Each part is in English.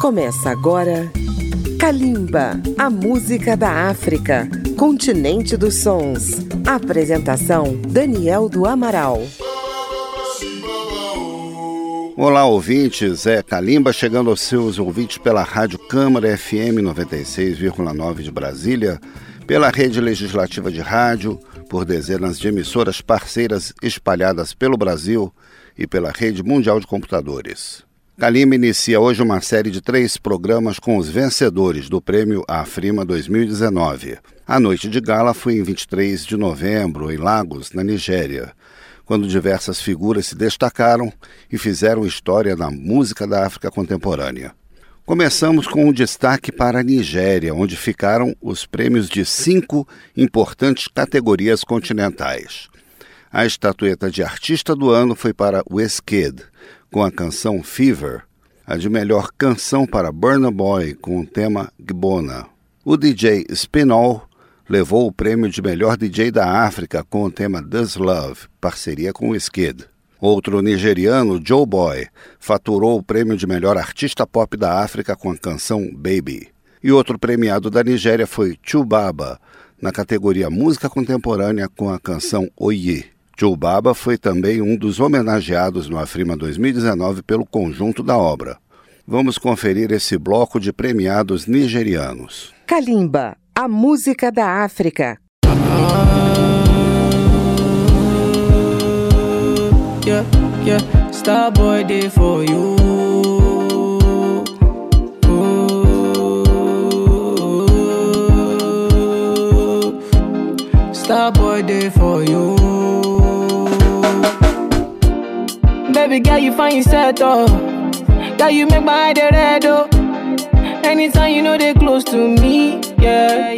Começa agora Kalimba, a música da África, continente dos sons. Apresentação Daniel do Amaral. Olá, ouvintes, Kalimba chegando aos seus ouvintes pela Rádio Câmara FM 96,9 de Brasília, pela Rede Legislativa de Rádio, por dezenas de emissoras parceiras espalhadas pelo Brasil e pela Rede Mundial de Computadores. Kalimba inicia hoje uma série de 3 programas com os vencedores do Prêmio Afrima 2019. A noite de gala foi em 23 de novembro, em Lagos, na Nigéria, quando diversas figuras se destacaram e fizeram história na música da África contemporânea. Começamos com um destaque para a Nigéria, onde ficaram os prêmios de 5 importantes categorias continentais. A estatueta de Artista do Ano foi para Wizkid, com a canção Fever, a de melhor canção para Burna Boy, com o tema Gbona. O DJ Spinall levou o prêmio de melhor DJ da África com o tema This Love, parceria com Wizkid. Outro nigeriano, Joe Boy, faturou o prêmio de melhor artista pop da África com a canção Baby. E outro premiado da Nigéria foi Chubaba, na categoria Música Contemporânea com a canção Oye. Chubaba foi também um dos homenageados no Afrima 2019 pelo conjunto da obra. Vamos conferir esse bloco de premiados nigerianos. Kalimba, a música da África. Starboy day for you. Starboy day for you. Baby girl, you find yourself, oh. Girl, you make my eye red, oh. Anytime you know they close to me, yeah.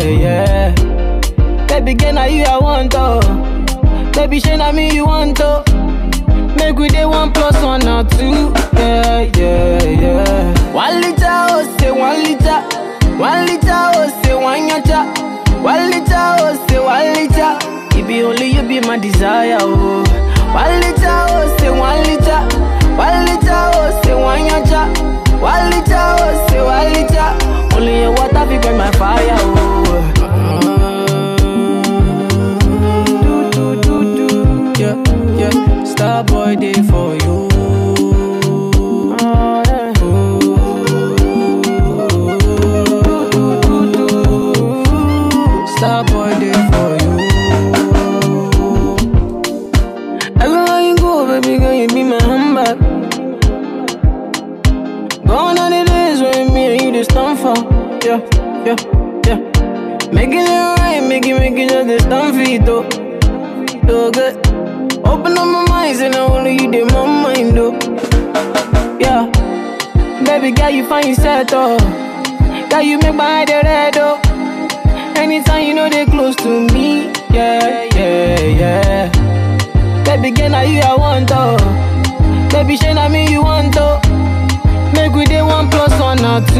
Baby girl, now you I want, oh. Baby, shey na me you want, oh. Make we dey 1 + 1 or 2, yeah. 1 liter, oh, say 1 liter. 1 liter, oh, say 1 yacha. 1 liter, oh, say 1 liter. It be only you be my desire, oh. 1 liter, oh, say 1 liter. 1 liter, oh, say 1 yacha. 1 liter, oh, say 1 liter. Only your water be burn my fire, oh. Yeah. Starboy day for you. Starboy day for you. Everywhere you go, baby girl, you be my handbag. Gone are the days when me and you just stand for. Yeah. Making it right, make it just the stand for you, though. So good. Open up my mind, and only you did my mind, though. Yeah. Baby girl, you find yourself, oh. Girl, you make my eye red, oh. Anytime you know they close to me, yeah. Baby girl, now you I want, oh. Baby, shey na me you want, oh. Make we dey 1 + 1 or 2,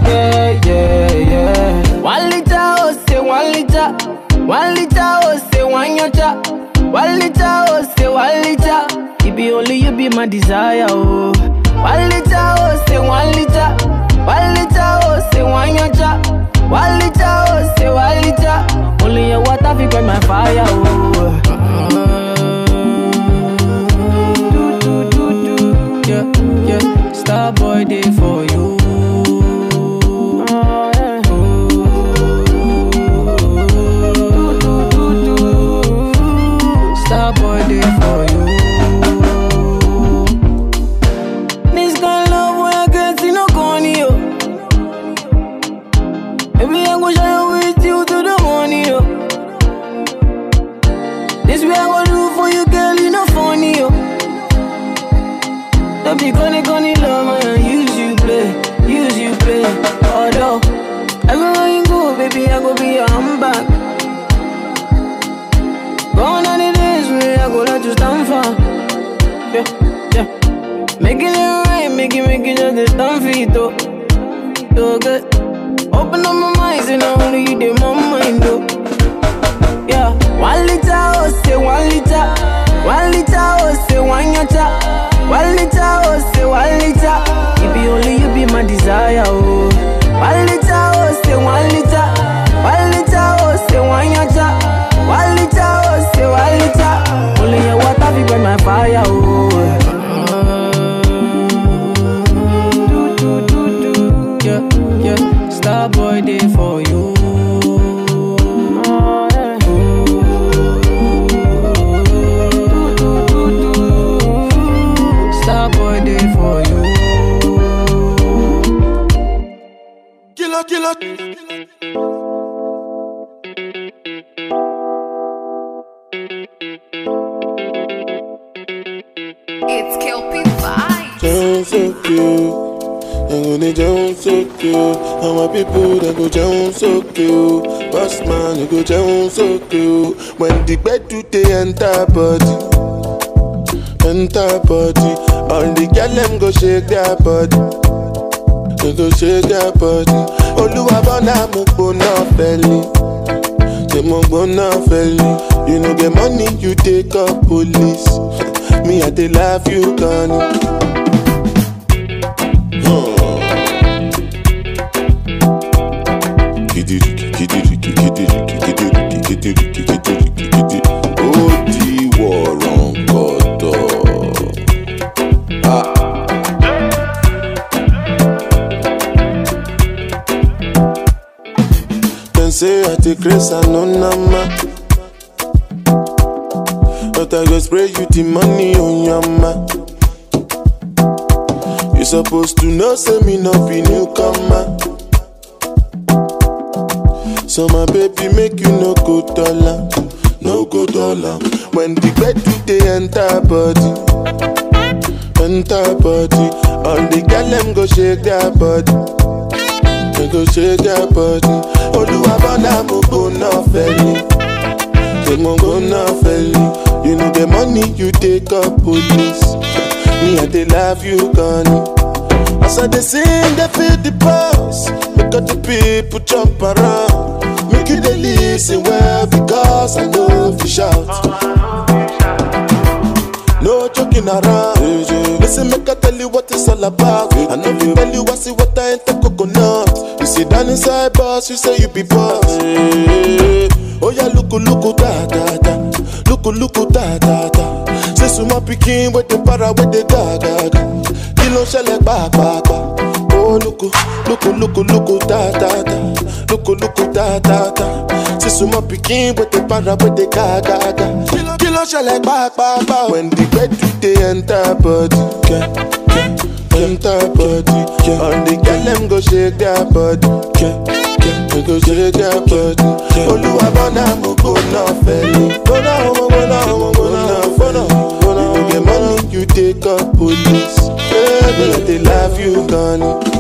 yeah. 1 liter, oh, say 1 liter. 1 liter, oh, say 1 yacha. 1 liter, oh, say 1 liter. It be only you be my desire, oh. 1 liter, oh, say 1 liter. 1 liter, oh, say 1 yacha. 1 liter, oh, say 1 liter. Only your water fi burn my fire, oh. Yeah. Starboy day for you. Starboy day for you. This kind of love when I get see no corny, yo. Baby, I go share with you to the morning, yo. This way I go do for you, girl, you no funny, yo. Don't be gonna love, man, use you play. Although, everywhere you go, baby, I go be your handbag. Gone are the days when I go let you stand for. Yeah. Making it right, make it just the stand for you, though. So good. Open up my mind, and only you did my mind, though. Yeah. 1 liter, oh, say 1 liter. 1 liter, oh, say 1 yacha. 1 liter, oh, say 1 liter. It be only you be my my desire, oh. 1 liter, oh, say 1 liter. 1 liter, oh, say 1 yacha. 1 liter, oh, say 1 liter. Only your water fi burn my fire, oh. Yeah, star boy day for you. Star boy day for you. Killer. It's Kelpie Vibes. Sound so cute. I'm gonna jump so cute. And my people they go jump so cute. Boss man, you go jump so cute. When the bed do they enter body. All the girl them go shake their body. They go shake their body. Oluwa bona mo gbona belly. They mo gbona belly. You know get money, you take up police. Me I dey love you, Connie. Say I take grace and no nama, but I go spray you the money on your ma. You supposed to know, say me no be newcomer. So my baby make you no go dollar. When the bed do they enter body. All the girl them go shake their body. They go shake their body. Oluwa bona mo go na felly. They mo go na felly. You know the money you take up police. Me I dey love you, Connie. As I dey sing, they feel the pulse. Make all the people jump around. Make you dey listen well because I know if you shout. No joking around. Listen, make I tell you what it's all about. I know you tell you I see what I ain't the coconut. You sit down inside boss, you say you be boss. Oh yeah, look da da da. Look da da da. Say suma pikin with the para with the gaga. Kilo shele ba. Oh look da da da. Look da da da. Say suma pikin with the para with the gaga. Kilo shele ba. When the bed do they enter body, enter body. All the girl them go shake their body, they go shake their body. Oluwa bona mo go na felly. Go na. You get money, you take up police. Baby, they love you, Connie.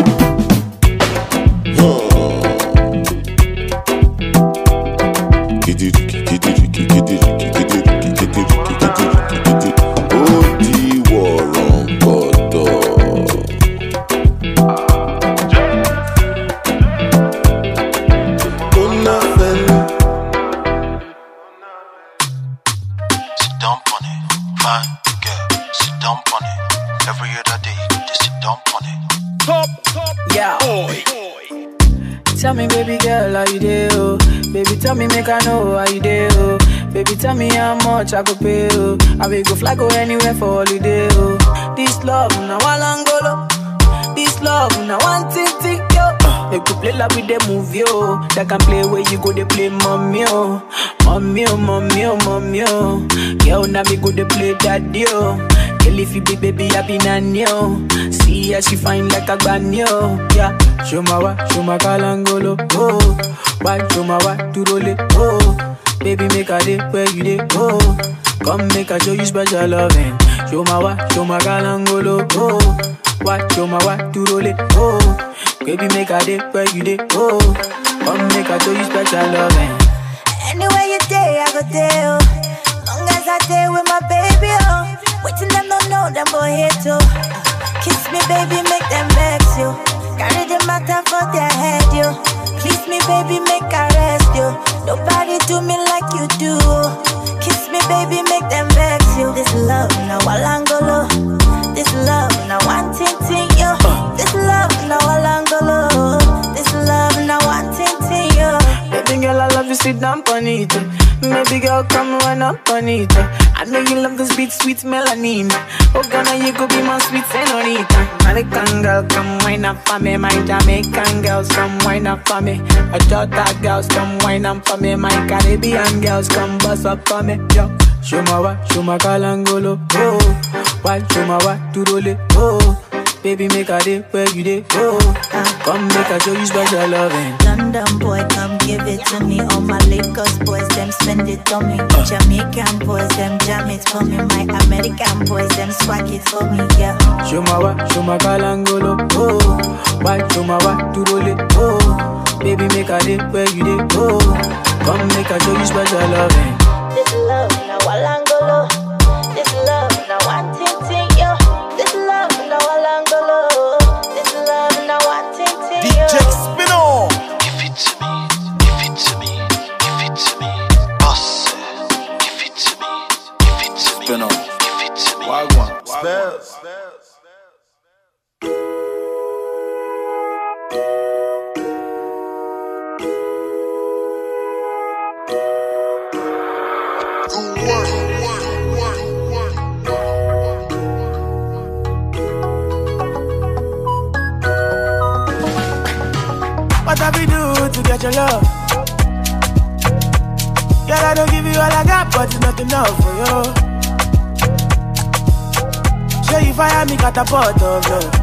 Tell me, baby girl, how you dey, oh? Baby, tell me, make I know how you dey, oh? Baby, tell me how much I go pay, oh? I will go fly, go anywhere for holiday, oh? This love, now one angolo. This love, now one ting, yo. They could play like with the movie, oh. That can play where you go, they play mommy, oh. Mommy, oh. Girl, now me go, they play daddy, oh. Girl, if you be baby, I be nanny, oh. See how she fine like a granny, oh. Yeah. Show my kalangolo, oh. Why show my what to roll it, oh. Baby, make a day where you day, oh. Come make a show you special loving. Show my kalangolo, oh. Why show my what to roll it, oh. Baby, make a day where you day, oh. Come make a show you special loving. Anywhere you day, I go there, oh. Long as I day with my baby, oh. Waiting them don't know, them go hate too. Kiss me, baby, make them vex you. Carry the matter for their head, yo. Kiss me, baby, make I rest, yo. Nobody do me like you do. Kiss me, baby, make them vex you. This love, now walangolo. This love, now one ting, yo. This love, it. Maybe girl, come run up on it. I know you love this beat, sweet melanin. Oh, Ghana, you could be my sweet senorita. American girl, come wine up for me. My Jamaican girls, come wine up for me. My Jota girls, come wine up for me. My Caribbean girls, come bust up for me. Yo, show my kalangolo. Oh, why show my what to roll it. Oh, baby, make a day where you day. Oh, come make a show you special loving. London boy, come give it to me. All my Lagos boys, them spend it on me. Jamaican boys, them jam it for me. My American boys, them swag it for me, yeah. Show my kalangolo. Oh, why show my what to roll it. Oh, baby, make a day where you day. Oh, come make a show you special loving. This love, now Walangolo. This love, now one ting, yo. This love, now Walangolo. This love, now one ting, yo. DJ Spino. Give it to me, give it to me, give it to me. Boss, give it to me, give it to me, Spino. give it to me. Wagwan. Spells. What have we do to get your love? Girl, I don't give you all I got, but it's not enough for you. Show you fire me catapult of love.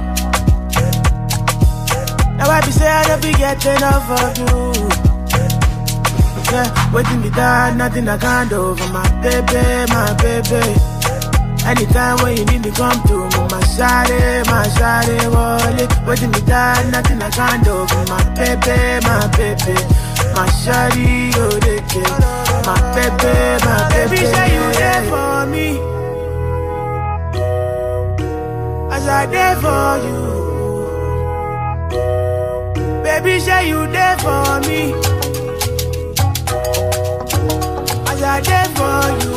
Now I be say I don't be get enough of you. Yeah, waiting me down, nothing I can't do for my baby, my baby. Anytime when you need me, come to me, my shawty, wallet. Waiting me down, nothing I can't do for my baby, my baby. My shawty, go they get my baby, my baby. Baby, say you there for me, as I there for you. Baby, say you there for me, as I there for you.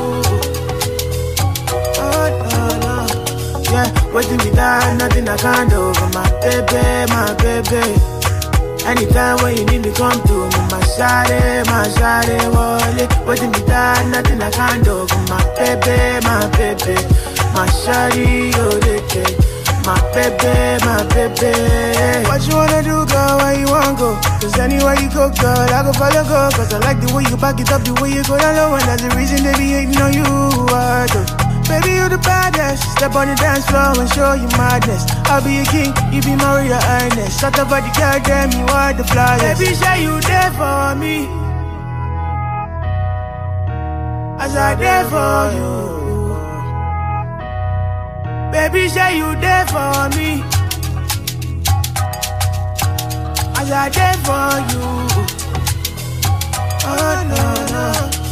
Yeah, waiting me down, nothing I can't do for my baby, my baby. Anytime when you need me, come to me, my shawty, wallet. Waiting me down, nothing I can't do for my baby, my baby. My shawty, oh, they get my baby, my baby. What you wanna do, girl, where you wanna go? Cause anywhere you go, girl, I go follow, go. Cause I like the way you back it up, the way you go down low. And that's the reason they be hating on you, baby, you the baddest. Step on the dance floor and show you madness. I'll be a king, you be my royal highness. Shut up at the girl, damn, you are the flyest. Baby, say you there for me, as I there for you. Baby, say you there for me, as I there for you. Oh, no, no.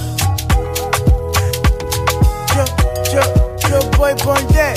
Your boy born dead.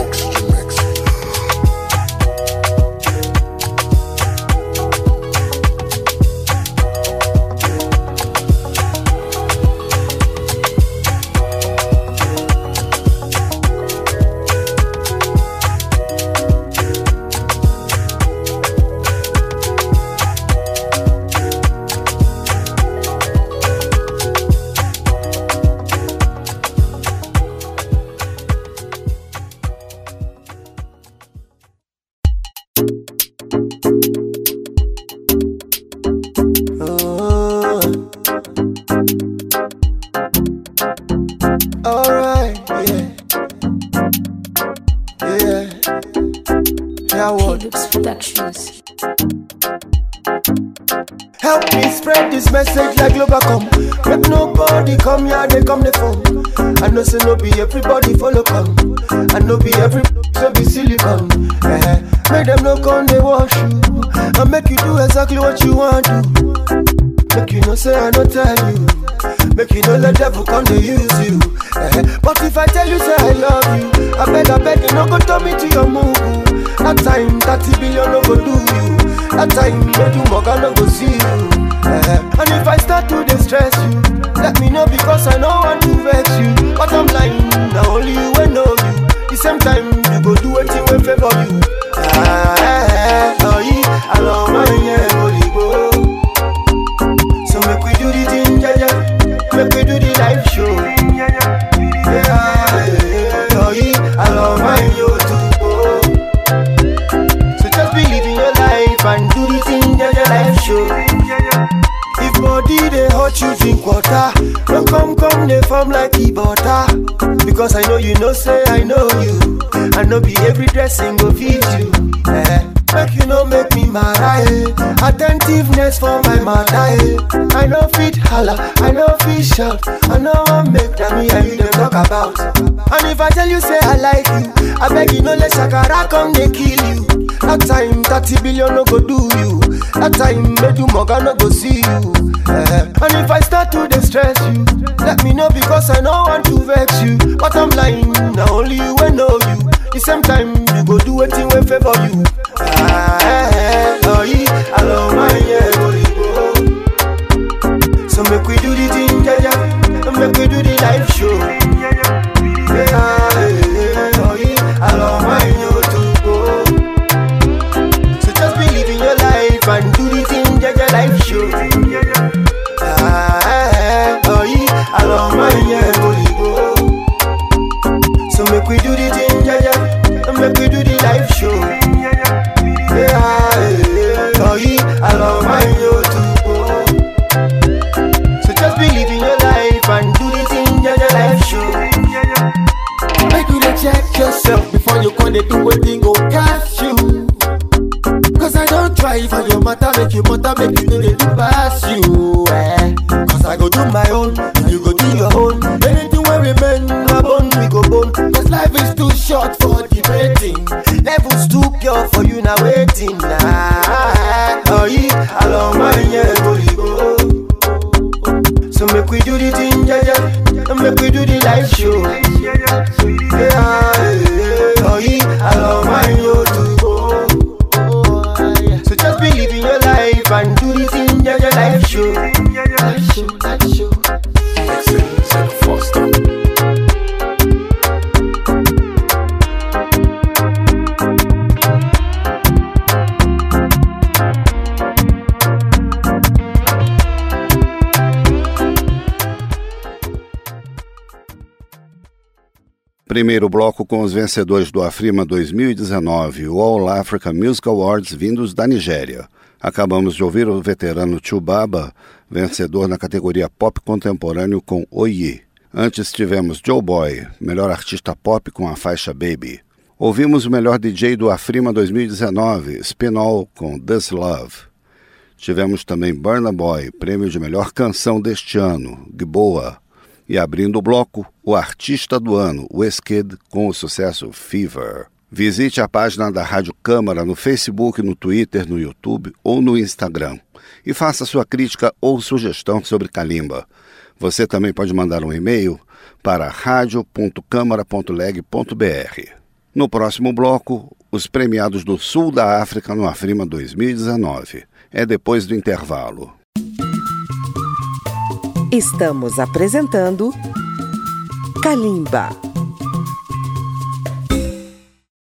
Help me spread this message like Globacom. Make nobody come here, they come the phone. I know say no be everybody follow come. I know be everybody so be silicon. Make them no come they wash you. I make you do exactly what you want to. Make you no say I no tell you. Make you no let devil come to use you. But if I tell you say I love you, I beg you no go turn me to your move. That time 30 billion no go do you. That time no do Morgan no go see you. And if I start to distress you, let me know because I know want to vex you. But I'm lying, now only you will know you. The same time you go do anything will favor you. I love my holy go. So make we do the thing, yeah. drink water. Don't come, they form like the butter. Because I know you know, say I know you. I know be every dressing go feed you. Make you know make me mad, attentiveness for my mother, I know fit holla, I know fit shout, I know I make that me and you them talk about. And if I tell you say I like you, I beg you no let Shakara come they kill you. That time 30 billion no go do you. That time Medu Moga no go see you. And if I start to distress you, let me know because I know want to vex you. But I'm lying, now only you will know you. The same time you go do anything will favor you. So make we do the thing, yeah, yeah. Make we do the live show. So just believe in your life and do the thing, yeah, yeah, live show. So make we do the thing, yeah, yeah. Make we do the live show. So just believe in your life and do the thing, yeah, your life show. Make you check yourself before you come and do a thing go catch you. Cause I don't try for your matter, make you know they do pass you. Cause I go do my own, and you go do your own. Anything where we bend, my bone, we go bone. Cause life is too short for debating. Levels too pure for you now waiting. So make we do the thing, yeah, yeah. Make we do the live show. So just believe in your life and do the thing, yeah, your live show. Live show, live show. Excellent, Foster. Primeiro bloco com os vencedores do Afrima 2019, o All Africa Music Awards vindos da Nigéria. Acabamos de ouvir o veterano Chubaba, vencedor na categoria Pop Contemporâneo com Oye. Antes tivemos Joe Boy, melhor artista pop com a faixa Baby. Ouvimos o melhor DJ do Afrima 2019, Spinall com This Love. Tivemos também Burna Boy, prêmio de melhor canção deste ano, Gboa. E abrindo o bloco, o artista do ano, Wizkid, com o sucesso Fever. Visite a página da Rádio Câmara no Facebook, no Twitter, no YouTube ou no Instagram. E faça sua crítica ou sugestão sobre Kalimba. Você também pode mandar um e-mail para radio.câmara.leg.br. No próximo bloco, os premiados do Sul da África no Afrima 2019. É depois do intervalo. Estamos apresentando Kalimba.